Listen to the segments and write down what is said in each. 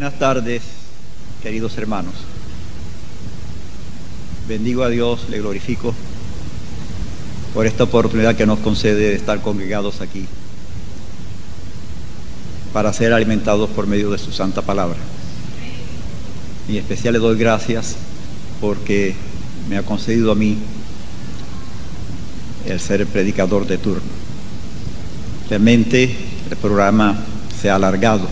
Buenas tardes, queridos hermanos. Bendigo a Dios, le glorifico por esta oportunidad que nos concede de estar congregados aquí para ser alimentados por medio de su santa palabra. Y en especial le doy gracias porque me ha concedido a mí el ser el predicador de turno. Realmente el programa se ha alargado,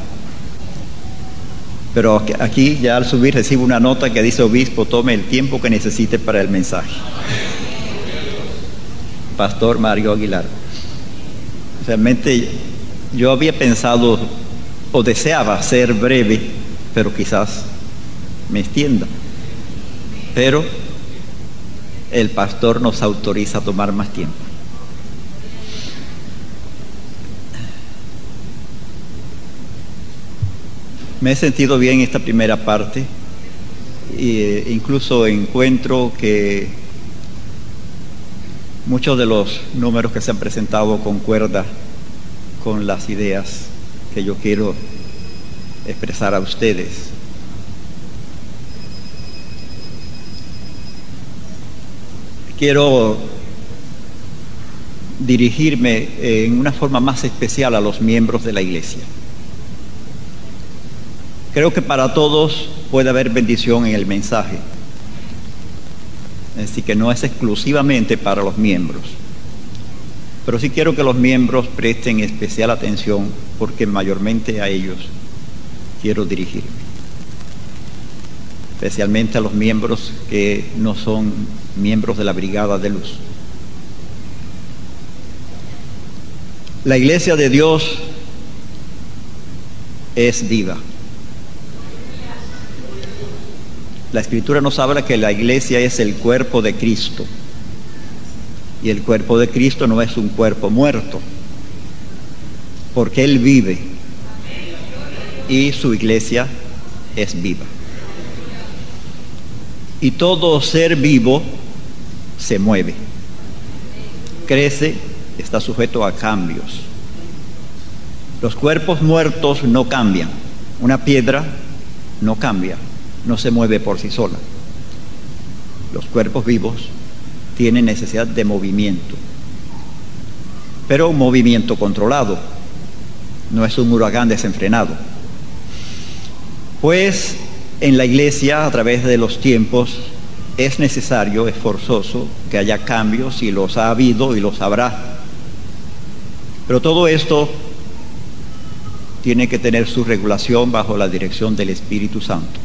pero aquí ya al subir recibo una nota que dice: obispo, tome el tiempo que necesite para el mensaje. Pastor Mario Aguilar. Realmente yo había pensado o deseaba ser breve, pero quizás me extienda. Pero el pastor nos autoriza a tomar más tiempo. Me he sentido bien en esta primera parte e incluso encuentro que muchos de los números que se han presentado concuerdan con las ideas que yo quiero expresar a ustedes. Quiero dirigirme en una forma más especial a los miembros de la iglesia. Creo que para todos puede haber bendición en el mensaje, así que no es exclusivamente para los miembros, pero sí quiero que los miembros presten especial atención porque mayormente a ellos quiero dirigirme, especialmente a los miembros que no son miembros de la Brigada de Luz. La iglesia de Dios es viva. La Escritura nos habla que la iglesia es el cuerpo de Cristo, y el cuerpo de Cristo no es un cuerpo muerto, porque Él vive y su iglesia es viva. Y todo ser vivo se mueve, crece, está sujeto a cambios. Los cuerpos muertos no cambian. Una piedra no cambia, no se mueve por sí sola. Los cuerpos vivos tienen necesidad de movimiento, pero un movimiento controlado, no es un huracán desenfrenado. Pues en la iglesia, a través de los tiempos, es necesario, es forzoso que haya cambios, y los ha habido y los habrá. Pero todo esto tiene que tener su regulación bajo la dirección del Espíritu Santo.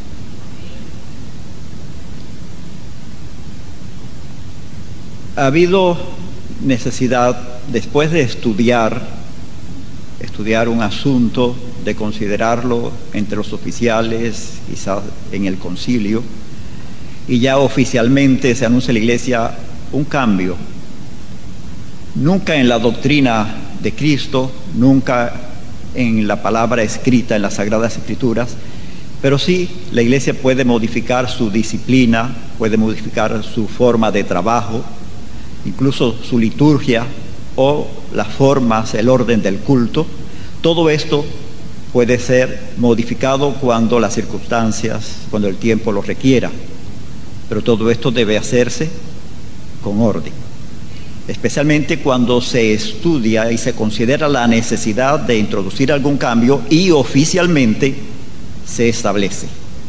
Ha habido necesidad, después de estudiar un asunto, de considerarlo entre los oficiales, quizás en el concilio, y ya oficialmente se anuncia en la iglesia un cambio. Nunca en la doctrina de Cristo, nunca en la palabra escrita en las Sagradas Escrituras, pero sí la iglesia puede modificar su disciplina, puede modificar su forma de trabajo, incluso su liturgia o las formas, el orden del culto. Todo esto puede ser modificado cuando las circunstancias, cuando el tiempo lo requiera, pero todo esto debe hacerse con orden, especialmente cuando se estudia y se considera la necesidad de introducir algún cambio y oficialmente se establece.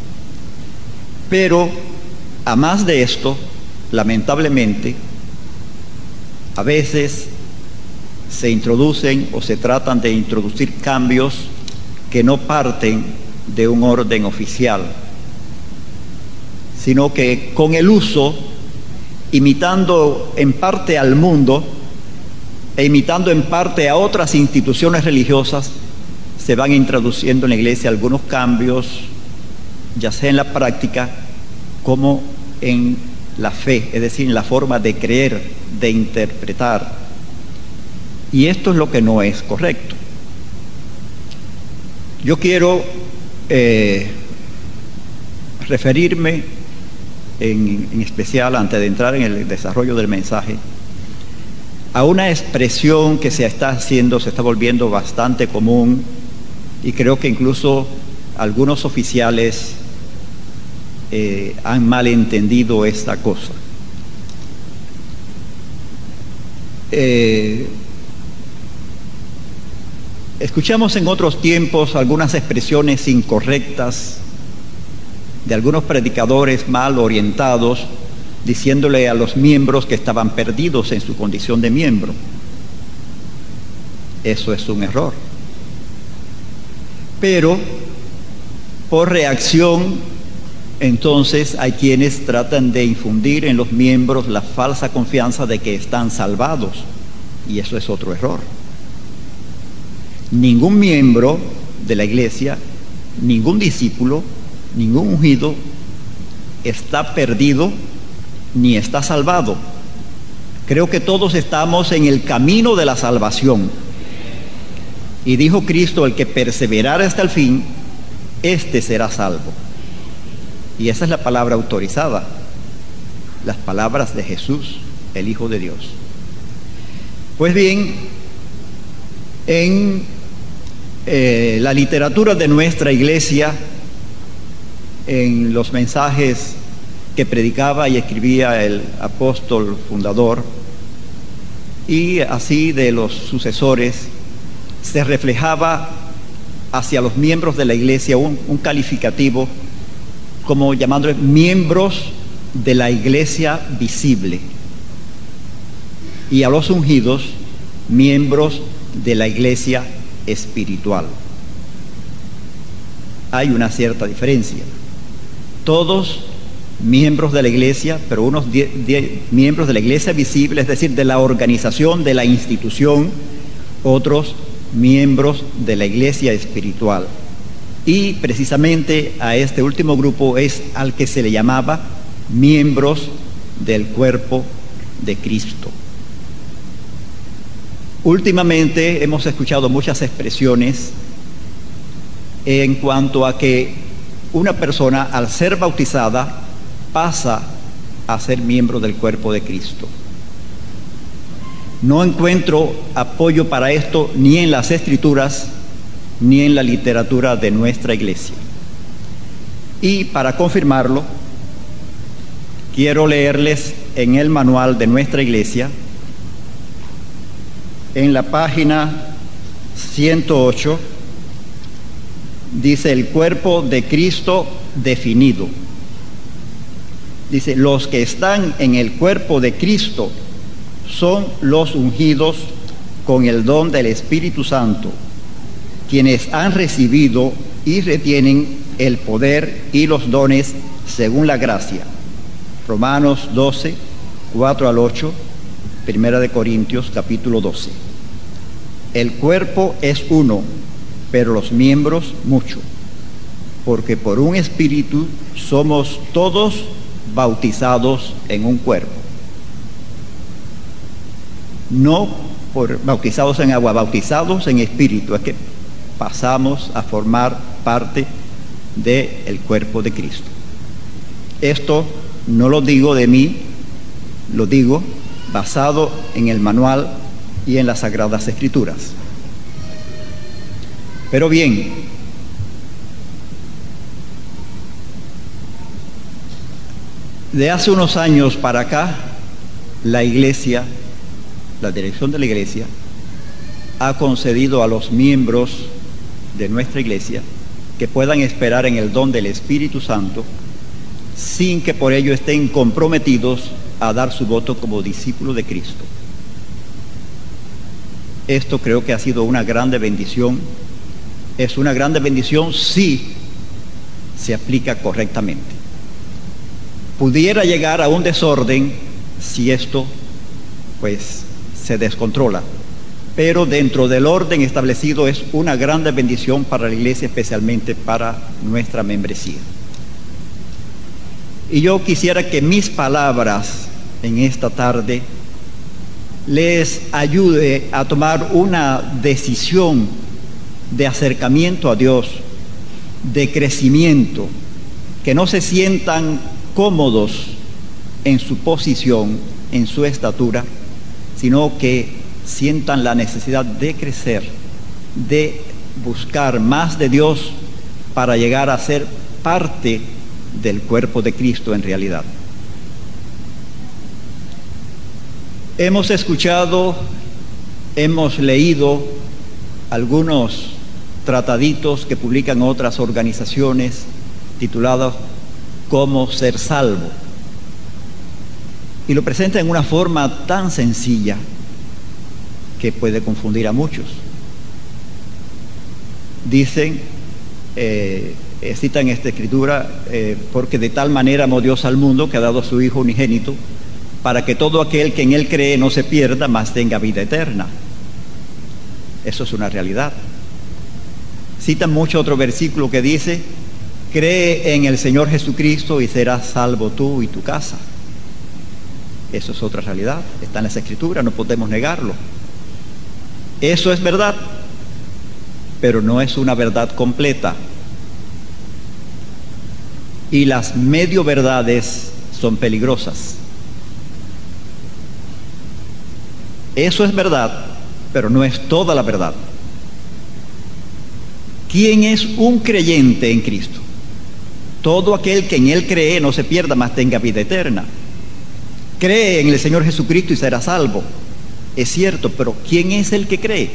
Pero a más de esto, lamentablemente, a veces se introducen o se tratan de introducir cambios que no parten de un orden oficial, sino que con el uso, imitando en parte al mundo e imitando en parte a otras instituciones religiosas, se van introduciendo en la iglesia algunos cambios, ya sea en la práctica como en la fe, es decir, en la forma de creer, de interpretar. Y esto es lo que no es correcto. Yo quiero referirme en especial, antes de entrar en el desarrollo del mensaje, a una expresión que se está volviendo bastante común, y creo que incluso algunos oficiales han malentendido esta cosa. Escuchamos en otros tiempos algunas expresiones incorrectas de algunos predicadores mal orientados, diciéndole a los miembros que estaban perdidos en su condición de miembro. Eso es un error. Pero por reacción, entonces hay quienes tratan de infundir en los miembros la falsa confianza de que están salvados, y eso es otro error. Ningún miembro de la iglesia, ningún discípulo, ningún ungido está perdido ni está salvado. Creo que todos estamos en el camino de la salvación. Y dijo Cristo: el que perseverara hasta el fin, éste será salvo. Y esa es la palabra autorizada, las palabras de Jesús, el Hijo de Dios. Pues bien, en la literatura de nuestra iglesia, en los mensajes que predicaba y escribía el apóstol fundador, y así de los sucesores, se reflejaba hacia los miembros de la iglesia un calificativo como llamándoles miembros de la iglesia visible, y a los ungidos miembros de la iglesia espiritual. Hay una cierta diferencia. Todos miembros de la iglesia, pero unos miembros de la iglesia visible, es decir, de la organización, de la institución, otros miembros de la iglesia espiritual. Y precisamente a este último grupo es al que se le llamaba miembros del cuerpo de Cristo. Últimamente hemos escuchado muchas expresiones en cuanto a que una persona, al ser bautizada, pasa a ser miembro del cuerpo de Cristo. No encuentro apoyo para esto ni en las Escrituras ni en la literatura de nuestra iglesia. Y para confirmarlo, quiero leerles en el manual de nuestra iglesia, en la página 108, dice: el cuerpo de Cristo definido. Dice: los que están en el cuerpo de Cristo son los ungidos con el don del Espíritu Santo, quienes han recibido y retienen el poder y los dones según la gracia. Romanos 12, 4 al 8, Primera de Corintios capítulo 12. El cuerpo es uno, pero los miembros muchos, porque por un espíritu somos todos bautizados en un cuerpo. No por bautizados en agua, bautizados en espíritu, es que pasamos a formar parte del cuerpo de Cristo. Esto no lo digo de mí, lo digo basado en el manual y en las Sagradas Escrituras. Pero bien, de hace unos años para acá, la iglesia, la dirección de la iglesia, ha concedido a los miembros de nuestra iglesia que puedan esperar en el don del Espíritu Santo sin que por ello estén comprometidos a dar su voto como discípulos de Cristo. Esto creo que ha sido una grande bendición. Es una grande bendición si se aplica correctamente. Pudiera llegar a un desorden si esto pues se descontrola, pero dentro del orden establecido es una grande bendición para la iglesia, especialmente para nuestra membresía. Y yo quisiera que mis palabras en esta tarde les ayude a tomar una decisión de acercamiento a Dios, de crecimiento, que no se sientan cómodos en su posición, en su estatura, sino que sientan la necesidad de crecer, de buscar más de Dios para llegar a ser parte del cuerpo de Cristo en realidad. Hemos escuchado, hemos leído algunos trataditos que publican otras organizaciones titulados Cómo ser salvo, y lo presenta en una forma tan sencilla que puede confundir a muchos. Dicen, citan esta escritura, porque de tal manera amó Dios al mundo que ha dado a su Hijo unigénito, para que todo aquel que en Él cree no se pierda, mas tenga vida eterna. Eso es una realidad. Citan mucho otro versículo que dice: cree en el Señor Jesucristo y serás salvo tú y tu casa. Eso es otra realidad, está en las Escrituras, no podemos negarlo. Eso es verdad, pero no es una verdad completa. Y las medio verdades son peligrosas. Eso es verdad, pero no es toda la verdad. ¿Quién es un creyente en Cristo? Todo aquel que en Él cree no se pierda, mas tenga vida eterna. Cree en el Señor Jesucristo y será salvo. Es cierto, pero ¿quién es el que cree?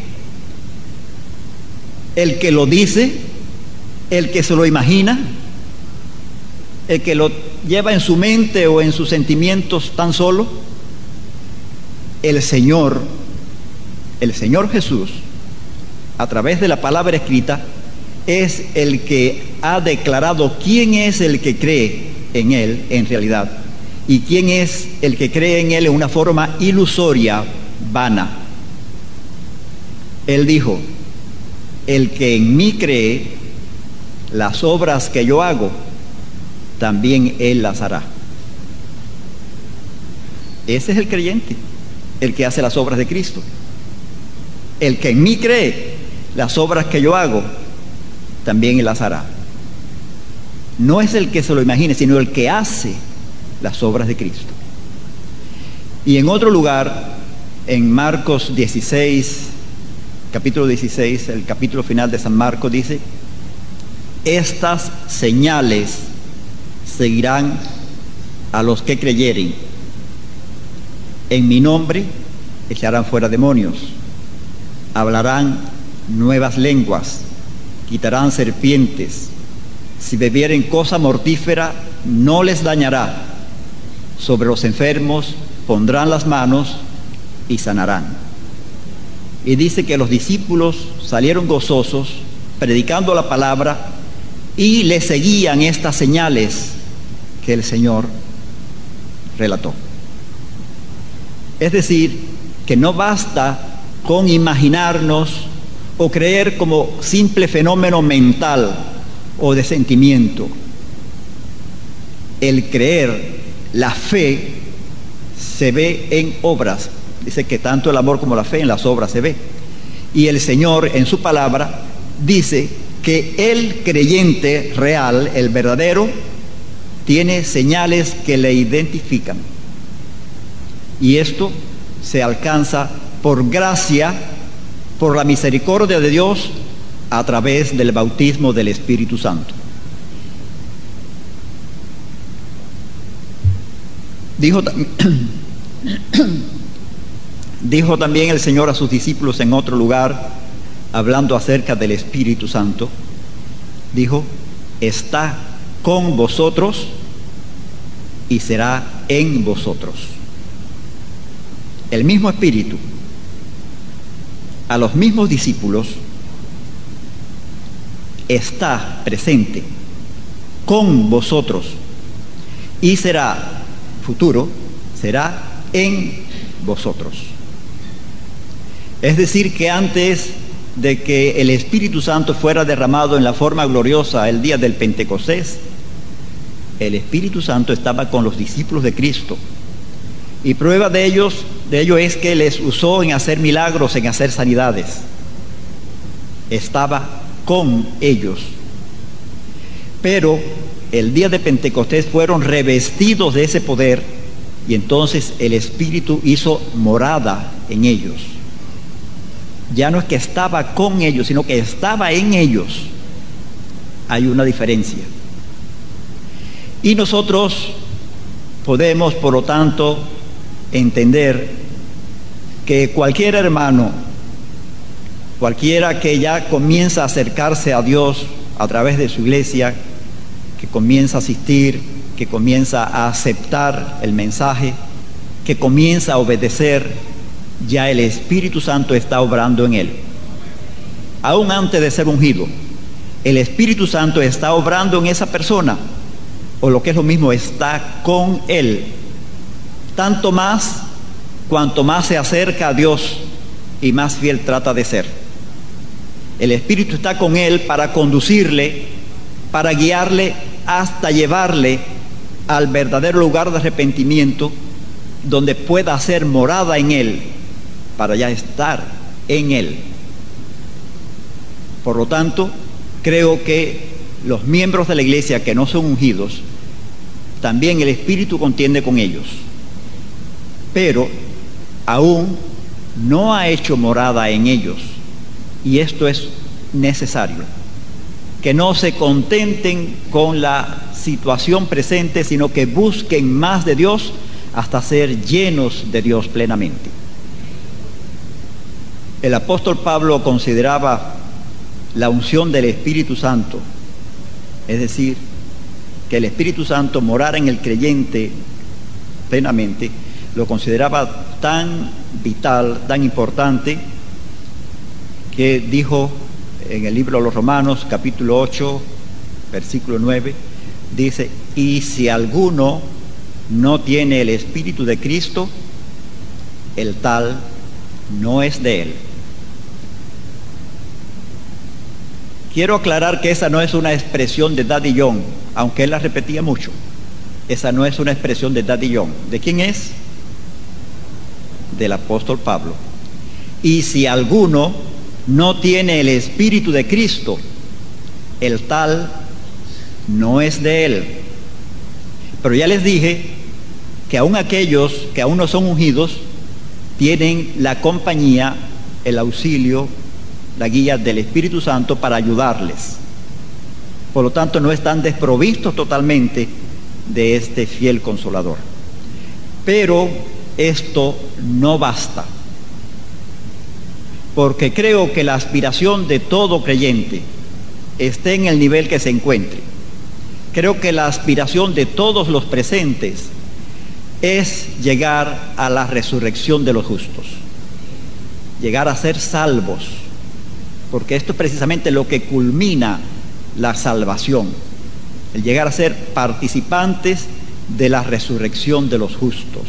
¿El que lo dice? ¿El que se lo imagina? ¿El que lo lleva en su mente o en sus sentimientos tan solo? El Señor Jesús, a través de la palabra escrita, es el que ha declarado quién es el que cree en Él en realidad, y quién es el que cree en Él en una forma ilusoria, vana. Él dijo: el que en mí cree, las obras que yo hago, también Él las hará. Ese es el creyente, el que hace las obras de Cristo. El que en mí cree, las obras que yo hago, también Él las hará. No es el que se lo imagine, sino el que hace las obras de Cristo. Y en otro lugar, en Marcos 16, capítulo 16, el capítulo final de San Marcos, dice: estas señales seguirán a los que creyeren. En mi nombre echarán fuera demonios, hablarán nuevas lenguas, quitarán serpientes, si bebieren cosa mortífera no les dañará, sobre los enfermos pondrán las manos y sanarán. Y dice que los discípulos salieron gozosos, predicando la palabra, y le seguían estas señales que el Señor relató. Es decir, que no basta con imaginarnos o creer como simple fenómeno mental o de sentimiento. El creer, la fe, se ve en obras. Dice que tanto el amor como la fe en las obras se ve. Y el Señor en su palabra dice que el creyente real, el verdadero, tiene señales que le identifican. Y esto se alcanza por gracia, por la misericordia de Dios, a través del bautismo del Espíritu Santo. Dijo también el Señor a sus discípulos en otro lugar, hablando acerca del Espíritu Santo, dijo: está con vosotros y será en vosotros. El mismo Espíritu a los mismos discípulos está presente con vosotros y será, futuro, será en vosotros. Es decir, que antes de que el Espíritu Santo fuera derramado en la forma gloriosa el día del Pentecostés, el Espíritu Santo estaba con los discípulos de Cristo. Y prueba de ello es que les usó en hacer milagros, en hacer sanidades. Estaba con ellos. Pero el día de Pentecostés fueron revestidos de ese poder, y entonces el Espíritu hizo morada en ellos. Ya no es que estaba con ellos, sino que estaba en ellos. hay una diferencia. Y nosotros podemos, por lo tanto, entender que cualquier hermano, cualquiera que ya comienza a acercarse a Dios a través de su iglesia, que comienza a asistir, que comienza a aceptar el mensaje, que comienza a obedecer, ya el Espíritu Santo está obrando en él. Aún antes de ser ungido, el Espíritu Santo está obrando en esa persona, o lo que es lo mismo, está con él. Tanto más, cuanto más se acerca a Dios y más fiel trata de ser. El Espíritu está con él para conducirle, para guiarle hasta llevarle al verdadero lugar de arrepentimiento, donde pueda hacer morada en él, para ya estar en él. Por lo tanto, creo que los miembros de la iglesia que no son ungidos, también el Espíritu contiende con ellos, pero aún no ha hecho morada en ellos, y esto es necesario, que no se contenten con la situación presente, sino que busquen más de Dios hasta ser llenos de Dios plenamente. El apóstol Pablo consideraba la unción del Espíritu Santo, es decir, que el Espíritu Santo morara en el creyente plenamente, lo consideraba tan vital, tan importante, que dijo en el libro de los Romanos, capítulo 8, versículo 9, dice: y si alguno no tiene el Espíritu de Cristo, el tal no es de él. Quiero aclarar que esa no es una expresión de Daddy John, aunque él la repetía mucho. Esa no es una expresión de Daddy John. ¿De quién es? Del apóstol Pablo. Y si alguno no tiene el Espíritu de Cristo, el tal no es de él. Pero ya les dije que aún aquellos que aún no son ungidos tienen la compañía, el auxilio, la guía del Espíritu Santo para ayudarles. Por lo tanto, no están desprovistos totalmente de este fiel consolador. Pero esto no basta, porque creo que la aspiración de todo creyente esté en el nivel que se encuentre. Creo que la aspiración de todos los presentes es llegar a la resurrección de los justos, llegar a ser salvos, porque esto es precisamente lo que culmina la salvación, el llegar a ser participantes de la resurrección de los justos.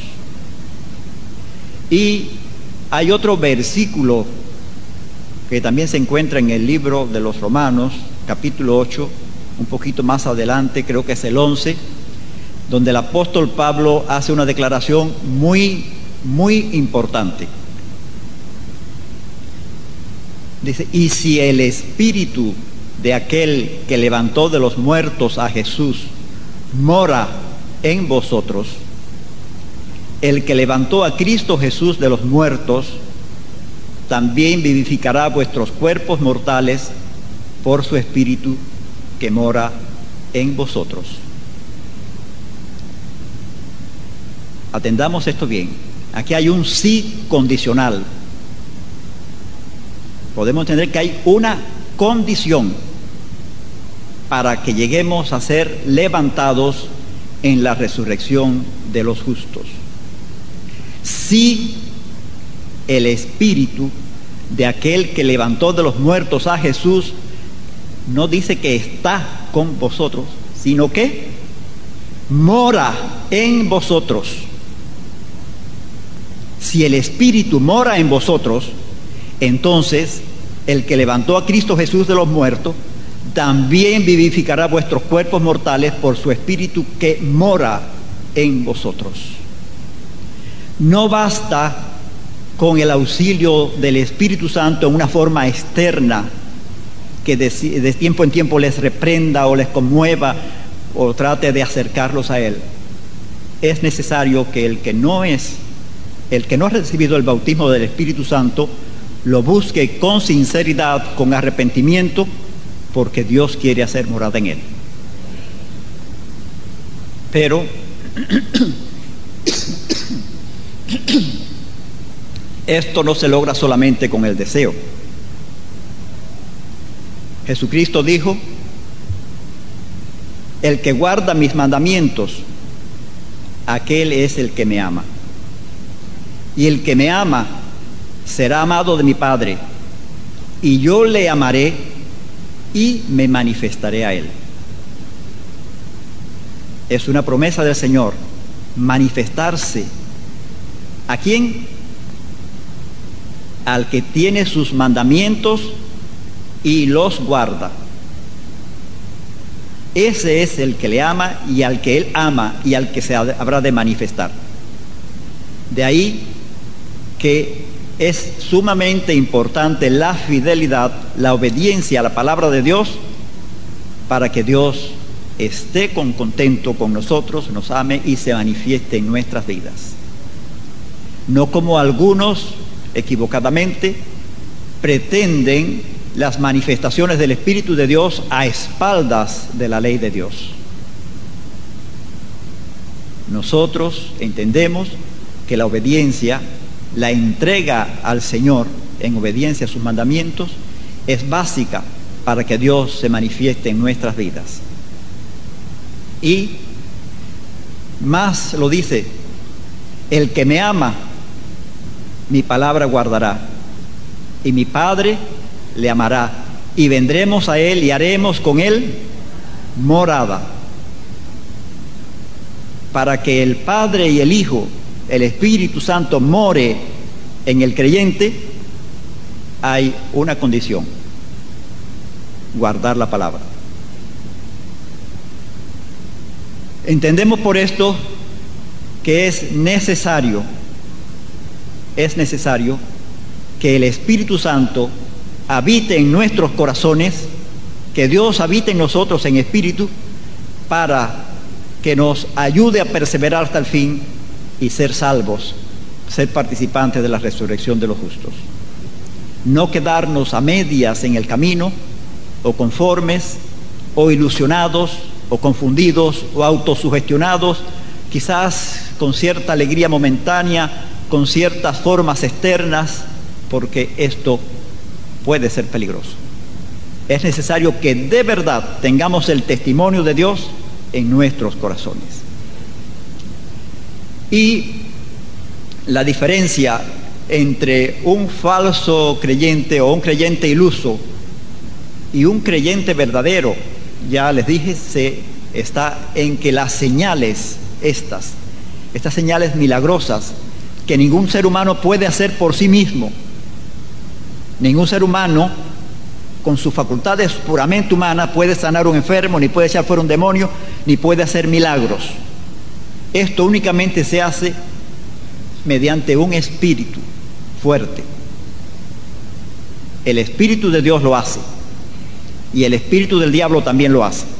Y hay otro versículo que también se encuentra en el libro de los Romanos, capítulo 8, un poquito más adelante, creo que es el 11, donde el apóstol Pablo hace una declaración muy, muy importante. Dice: y si el Espíritu de aquel que levantó de los muertos a Jesús mora en vosotros, el que levantó a Cristo Jesús de los muertos también vivificará vuestros cuerpos mortales por su Espíritu que mora en vosotros. Atendamos esto bien. Aquí hay un sí condicional. Podemos entender que hay una condición para que lleguemos a ser levantados en la resurrección de los justos. Si el Espíritu de aquel que levantó de los muertos a Jesús, no dice que está con vosotros, sino que mora en vosotros. Si el Espíritu mora en vosotros, entonces el que levantó a Cristo Jesús de los muertos también vivificará vuestros cuerpos mortales por su Espíritu que mora en vosotros. No basta con el auxilio del Espíritu Santo en una forma externa que de tiempo en tiempo les reprenda o les conmueva o trate de acercarlos a Él. Es necesario que el que no ha recibido el bautismo del Espíritu Santo lo busque con sinceridad, con arrepentimiento, porque Dios quiere hacer morada en él. Pero esto no se logra solamente con el deseo. Jesucristo dijo: el que guarda mis mandamientos, aquel es el que me ama. Y el que me ama será amado de mi Padre, y yo le amaré y me manifestaré a él. Es una promesa del Señor, manifestarse. ¿A quién? Al que tiene sus mandamientos y los guarda. Ese es el que le ama y al que él ama y al que se habrá de manifestar. De ahí que es sumamente importante la fidelidad, la obediencia a la palabra de Dios, para que Dios esté contento con nosotros, nos ame y se manifieste en nuestras vidas. No como algunos equivocadamente pretenden las manifestaciones del Espíritu de Dios a espaldas de la ley de Dios. Nosotros entendemos que la obediencia, la entrega al Señor en obediencia a sus mandamientos, es básica para que Dios se manifieste en nuestras vidas. Y más lo dice: el que me ama, mi palabra guardará, y mi Padre le amará, y vendremos a él y haremos con él morada. Para que el Padre y el Hijo, el Espíritu Santo, more en el creyente, hay una condición: guardar la palabra. Entendemos por esto que es necesario que el Espíritu Santo habite en nuestros corazones, que Dios habite en nosotros en espíritu, para que nos ayude a perseverar hasta el fin y ser salvos, ser participantes de la resurrección de los justos. No quedarnos a medias en el camino, o conformes, o ilusionados, o confundidos, o autosugestionados, quizás con cierta alegría momentánea, con ciertas formas externas, porque esto puede ser peligroso. Es necesario que de verdad tengamos el testimonio de Dios en nuestros corazones. Y la diferencia entre un falso creyente o un creyente iluso y un creyente verdadero, ya les dije, está en que las señales, estas señales milagrosas que ningún ser humano puede hacer por sí mismo, ningún ser humano con sus facultades puramente humanas puede sanar a un enfermo, ni puede echar fuera un demonio, ni puede hacer milagros. Esto únicamente se hace mediante un espíritu fuerte. El Espíritu de Dios lo hace, y el espíritu del diablo también lo hace.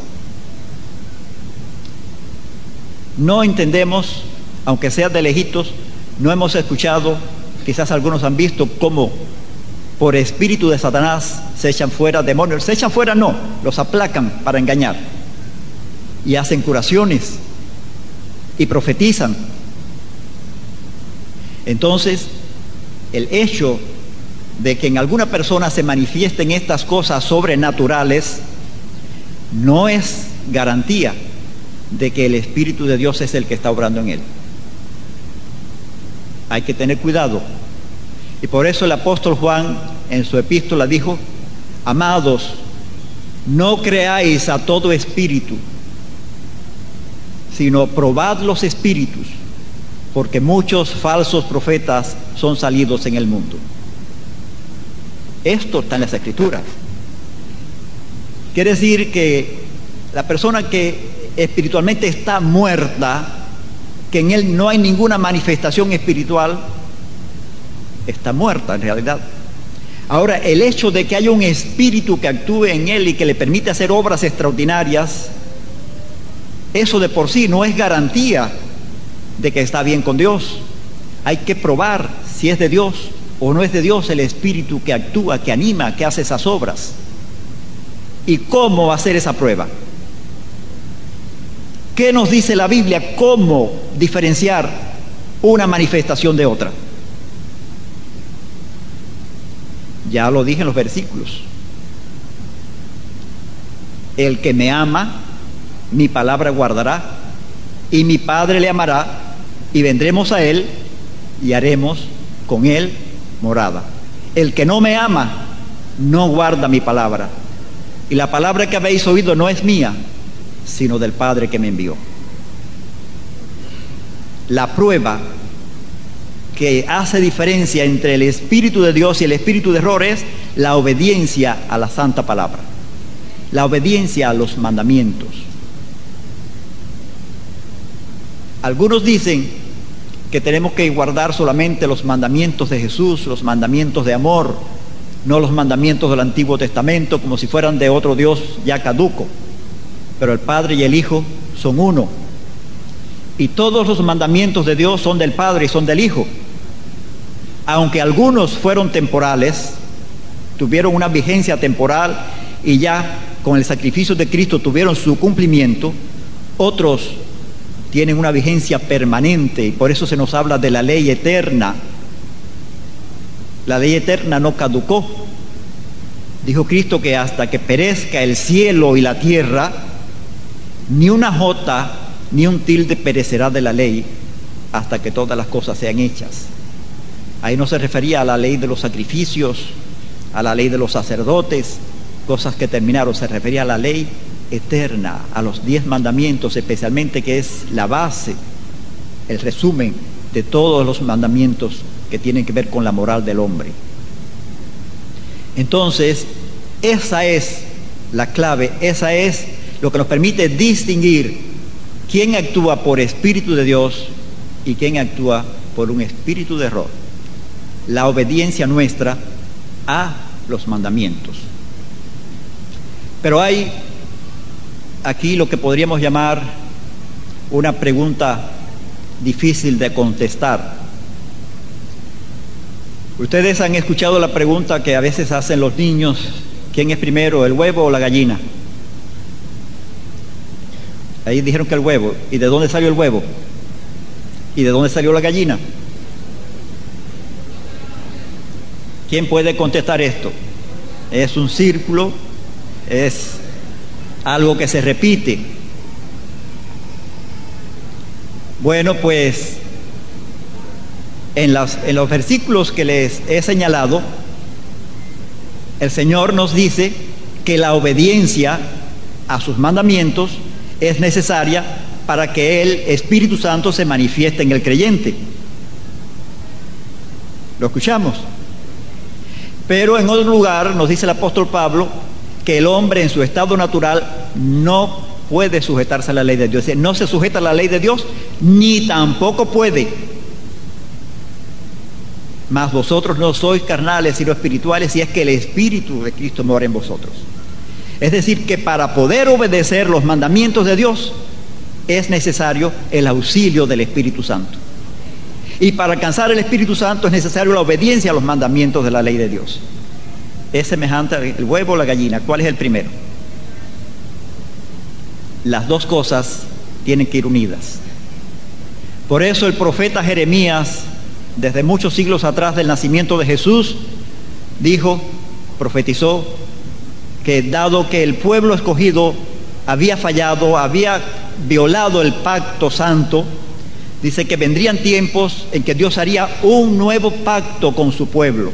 No entendemos, aunque sea de lejitos, no hemos escuchado, quizás algunos han visto cómo por espíritu de Satanás se echan fuera demonios. Se echan fuera, no, los aplacan para engañar, y hacen curaciones y profetizan. Entonces, el hecho de que en alguna persona se manifiesten estas cosas sobrenaturales no es garantía de que el Espíritu de Dios es el que está obrando en él. Hay que tener cuidado. Y por eso el apóstol Juan en su epístola dijo: amados, no creáis a todo espíritu, sino probad los espíritus, porque muchos falsos profetas son salidos en el mundo. Esto está en las Escrituras. Quiere decir que la persona que espiritualmente está muerta, que en él no hay ninguna manifestación espiritual, está muerta en realidad. Ahora, el hecho de que haya un espíritu que actúe en él y que le permite hacer obras extraordinarias, eso de por sí no es garantía de que está bien con Dios. Hay que probar si es de Dios o no es de Dios el espíritu que actúa, que anima, que hace esas obras. ¿Y cómo hacer esa prueba? ¿Qué nos dice la Biblia? ¿Cómo diferenciar una manifestación de otra? Ya lo dije en los versículos. El que me ama, mi palabra guardará, y mi Padre le amará, y vendremos a él, y haremos con él morada. El que no me ama, no guarda mi palabra. Y la palabra que habéis oído no es mía, sino del Padre que me envió. La prueba que hace diferencia entre el Espíritu de Dios y el espíritu de error es la obediencia a la santa palabra, la obediencia a los mandamientos. Algunos dicen que tenemos que guardar solamente los mandamientos de Jesús, los mandamientos de amor, no los mandamientos del Antiguo Testamento, como si fueran de otro Dios ya caduco. Pero el Padre y el Hijo son uno. Y todos los mandamientos de Dios son del Padre y son del Hijo. Aunque algunos fueron temporales, tuvieron una vigencia temporal y ya con el sacrificio de Cristo tuvieron su cumplimiento, otros tienen una vigencia permanente, y por eso se nos habla de la ley eterna. La ley eterna no caducó. Dijo Cristo que hasta que perezca el cielo y la tierra, ni una jota ni un tilde perecerá de la ley hasta que todas las cosas sean hechas. Ahí no se refería a la ley de los sacrificios, a la ley de los sacerdotes, cosas que terminaron. Se refería a la ley eterna, a los 10 mandamientos, especialmente, que es la base, el resumen de todos los mandamientos que tienen que ver con la moral del hombre. Entonces, esa es la clave, esa es lo que nos permite distinguir quién actúa por espíritu de Dios y quién actúa por un espíritu de error. La obediencia nuestra a los mandamientos. Pero hay aquí lo que podríamos llamar una pregunta difícil de contestar. Ustedes han escuchado la pregunta que a veces hacen los niños: ¿quién es primero, el huevo o la gallina? Ahí dijeron que el huevo. ¿Y de dónde salió el huevo? ¿Y de dónde salió la gallina? ¿Quién puede contestar esto? Es un círculo, es algo que se repite. Bueno, pues en los versículos que les he señalado, el Señor nos dice que la obediencia a sus mandamientos es necesaria para que el Espíritu Santo se manifieste en el creyente. ¿Lo escuchamos? Pero en otro lugar nos dice el apóstol Pablo que el hombre en su estado natural no puede sujetarse a la ley de Dios. Es decir, no se sujeta a la ley de Dios, ni tampoco puede. Mas vosotros no sois carnales, sino espirituales, y es que el Espíritu de Cristo mora en vosotros. Es decir, que para poder obedecer los mandamientos de Dios es necesario el auxilio del Espíritu Santo. Y para alcanzar el Espíritu Santo es necesario la obediencia a los mandamientos de la ley de Dios. Es semejante al huevo o la gallina. ¿Cuál es el primero? Las dos cosas tienen que ir unidas. Por eso el profeta Jeremías, desde muchos siglos atrás del nacimiento de Jesús, profetizó que dado que el pueblo escogido había fallado, había violado el pacto santo, dice que vendrían tiempos en que Dios haría un nuevo pacto con su pueblo.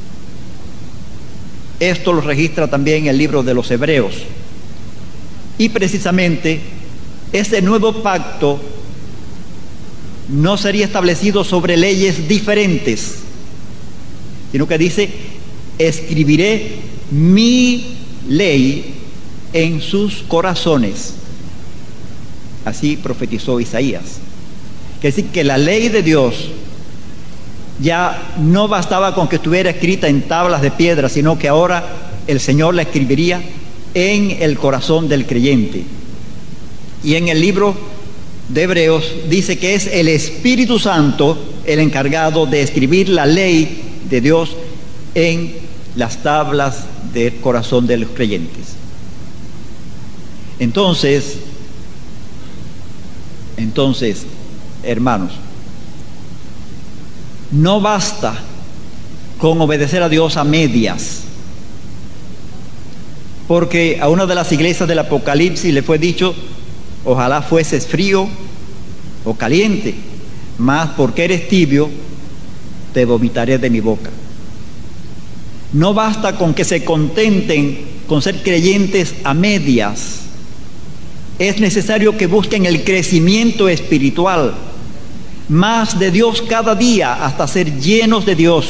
Esto lo registra también el libro de los Hebreos. Y precisamente ese nuevo pacto no sería establecido sobre leyes diferentes, sino que dice: escribiré mi ley en sus corazones. Así profetizó Isaías. Quiere decir que la ley de Dios ya no bastaba con que estuviera escrita en tablas de piedra, sino que ahora el Señor la escribiría en el corazón del creyente. Y en el libro de Hebreos dice que es el Espíritu Santo el encargado de escribir la ley de Dios en las tablas del corazón de los creyentes. Entonces, hermanos, no basta con obedecer a Dios a medias, porque a una de las iglesias del Apocalipsis le fue dicho: ojalá fueses frío o caliente, mas porque eres tibio, te vomitaré de mi boca. No basta con que se contenten con ser creyentes a medias. Es necesario que busquen el crecimiento espiritual, más de Dios cada día, hasta ser llenos de Dios,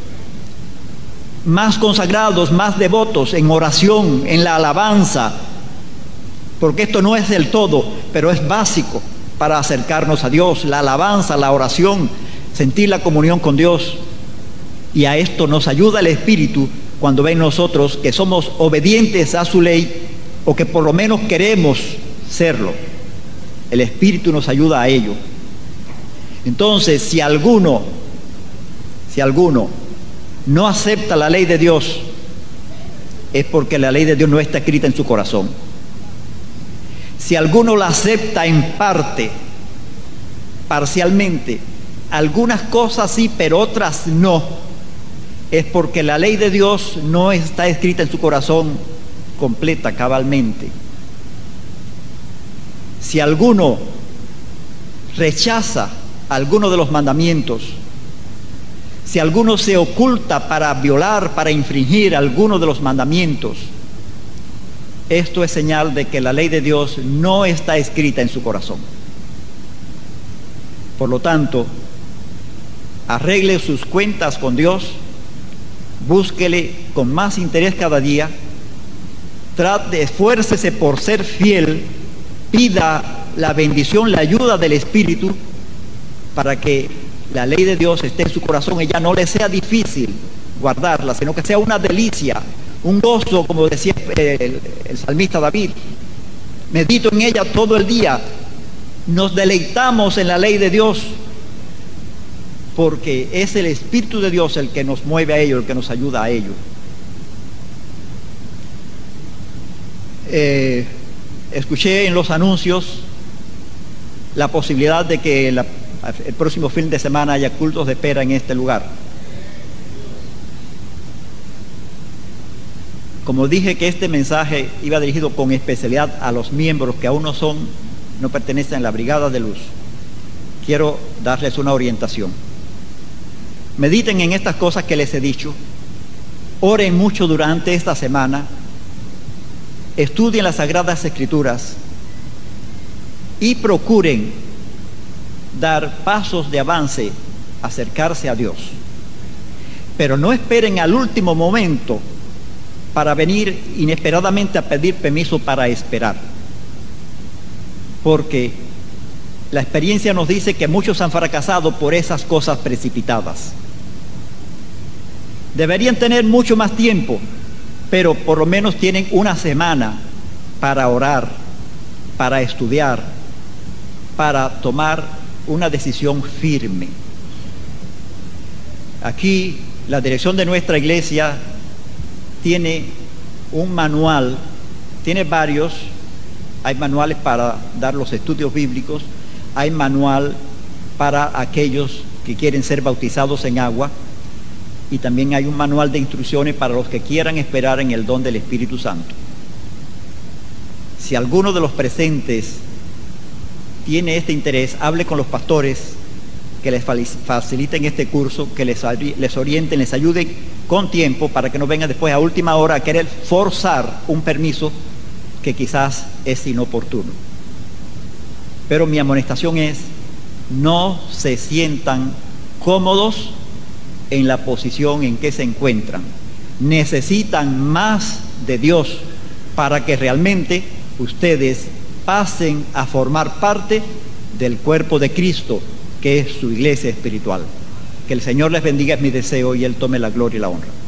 más consagrados, más devotos en oración, en la alabanza, porque esto no es del todo, pero es básico para acercarnos a Dios: la alabanza, la oración, sentir la comunión con Dios. Y a esto nos ayuda el Espíritu cuando ven nosotros que somos obedientes a su ley, o que por lo menos queremos serlo. El Espíritu nos ayuda a ello. Entonces, si alguno no acepta la ley de Dios, es porque la ley de Dios no está escrita en su corazón. Si alguno la acepta en parte, parcialmente, algunas cosas sí, pero otras no, es porque la ley de Dios no está escrita en su corazón completa, cabalmente. Si alguno rechaza alguno de los mandamientos, si alguno se oculta para violar, para infringir alguno de los mandamientos, esto es señal de que la ley de Dios no está escrita en su corazón. Por lo tanto, arregle sus cuentas con Dios, búsquele con más interés cada día, esfuércese por ser fiel, pida la bendición, la ayuda del Espíritu, para que la ley de Dios esté en su corazón y ya no le sea difícil guardarla, sino que sea una delicia, un gozo, como decía el salmista David: medito en ella todo el día. Nos deleitamos en la ley de Dios, porque es el Espíritu de Dios el que nos mueve a ello, el que nos ayuda a ello. Escuché en los anuncios la posibilidad de que el próximo fin de semana haya cultos de espera en este lugar. Como dije que este mensaje iba dirigido con especialidad a los miembros que aún no pertenecen a la Brigada de Luz, quiero darles una orientación. Mediten en estas cosas que les he dicho, oren mucho durante esta semana, estudien las Sagradas Escrituras y procuren dar pasos de avance, acercarse a Dios. Pero no esperen al último momento para venir inesperadamente a pedir permiso para esperar, porque la experiencia nos dice que muchos han fracasado por esas cosas precipitadas. Deberían tener mucho más tiempo, pero por lo menos tienen una semana para orar, para estudiar, para tomar una decisión firme. Aquí la dirección de nuestra iglesia tiene un manual, tiene varios. Hay manuales para dar los estudios bíblicos, hay manual para aquellos que quieren ser bautizados en agua, y también hay un manual de instrucciones para los que quieran esperar en el don del Espíritu Santo. Si alguno de los presentes tiene este interés, hable con los pastores que les faciliten este curso, que les orienten, les ayuden con tiempo, para que no vengan después a última hora a querer forzar un permiso que quizás es inoportuno. Pero mi amonestación es: no se sientan cómodos en la posición en que se encuentran. Necesitan más de Dios para que realmente ustedes pasen a formar parte del cuerpo de Cristo, que es su iglesia espiritual. Que el Señor les bendiga, es mi deseo, y Él tome la gloria y la honra.